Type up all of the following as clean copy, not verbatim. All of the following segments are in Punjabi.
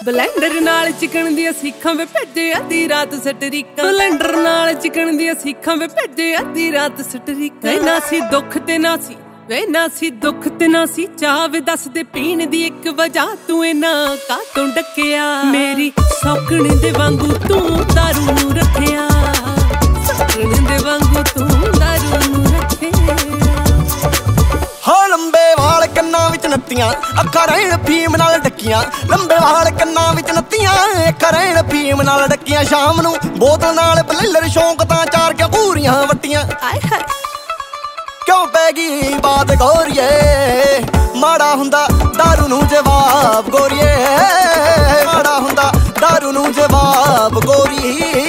ਬਲੈਂਡਰ ਨਾਲ ਚਿਕਨ ਦੀਆਂ ਸੀਖਾਂ ਵੇ ਭੇਜੇ ਅੱਧੀ ਰਾਤ ਸਟਰੀਕਾਂ ਬਲੈਂਡਰ ਨਾਲ ਚਿਕਨ ਦੀਆਂ ਸੀਖਾਂ ਵੇ ਭੇਜੇ ਅੱਧੀ ਰਾਤ ਸਟਰੀਕਾਂ ਨਾ ਸੀ ਦੁੱਖ ਤੇ ਨਾ ਸੀ ਵੇ ਨਾ ਸੀ ਦੁੱਖ ਤੇ ਨਾ ਸੀ ਚਾਹ ਵੇ ਦੱਸ ਦੇ ਪੀਣ ਦੀ ਇੱਕ ਵਜ੍ਹਾ ਤੂੰ ਇਹਨਾਂ ਕਾਤੋਂ ਡੱਕਿਆ ਮੇਰੀ ਸੌਕਣ ਦੇ ਵਾਂਗੂ ਤੂੰ ਦਾਰੂ ਨੂੰ ਰੱਖਿਆ ਸੌਕਣ ਦੇ ਵਾਂਗੂ ਤੂੰ ਦਾਰੂ ਨੂੰ ਰੱਖਿਆ ਹੋ ਲੰਬੇ ਵਾਲ ਕੰਨਾਂ ਵਿੱਚ ਨੱਤੀਆਂ ਅੱਖਾਂ ਰਹਿਣ ਫੀਮ ਨਾਲ ਡੱਕੀਆਂ ਲੰਬੇ ਵਾਲ ਕੰਨਾਂ ਵਿੱਚ ਨੱਤੀਆਂ ਅੱਖਾਂ ਰਹਿਣ ਫੀਮ ਨਾਲ ਡੱਕੀਆਂ ਸ਼ਾਮ ਨੂੰ ਬੋਤਲ ਨਾਲ ਬਲੇਲਰ ਸ਼ੌਂਕ ਤਾਂ ਚਾਰ ਕੇ ਪੂਰੀਆਂ ਵੱਟੀਆਂ ਆਏ ਹਾਏ ਕਿਉਂ ਪੈ ਗਈ ਬਾਤ ਗੋਰੀਏ ਮਾੜਾ ਹੁੰਦਾ ਦਾਰੂ ਨੂੰ ਜਵਾਬ ਗੋਰੀਏ ਮਾੜਾ ਹੁੰਦਾ ਦਾਰੂ ਨੂੰ ਜਵਾਬ ਗੋਰੀਏ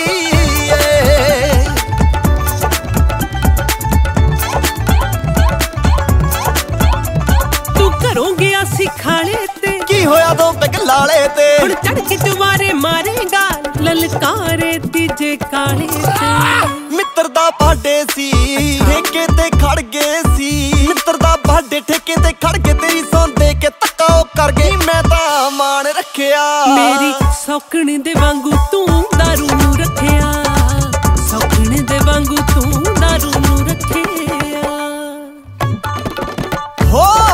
ਤੂੰ ਘਰੋਂ ਗਿਆ ਸੀ ਖਾਲੇ ਤੇ ਕੀ ਹੋਇਆ ਦੋ ਪੈਗ ਲਾਲੇ ਤੇ ਹੁਣ ਚੜ ਕੇ ਦੁਬਾਰੇ ਮਾਰੇਗਾ ਲਲਕਾਰੇ ਤੀਜੇ ਕਾਲੇ ਤੇ ਮਿੱਤਰ ਦਾ ਬਾਡੇ ਸੀ ਠੇਕੇ ਤੇ ਖੜ ਗਏ ਸੀ ਮਿੱਤਰ ਦਾ ਬਾਡੇ ਠੇਕੇ ਤੇ ਖੜ ਕੇ ਤੇਰੀ ਸੌਂ ਦੇ ਕੇ ਤੱਕਾ ਉਹ ਕਰ ਗਈ ਮੈਂ ਤਾਂ ਮਾਣ ਰੱਖਿਆ ਮੇਰੀ ਸੌਕਣ ਦੇ ਵਾਂਗੂ ਤੂੰ ਦਾਰੂ ਨੂੰ ਰੱਖਿਆ ਸੌਕਣ ਦੇ ਵਾਂਗੂ ਤੂੰ ਦਾਰੂ ਨੂੰ ਰੱਖਿਆ ਹੋ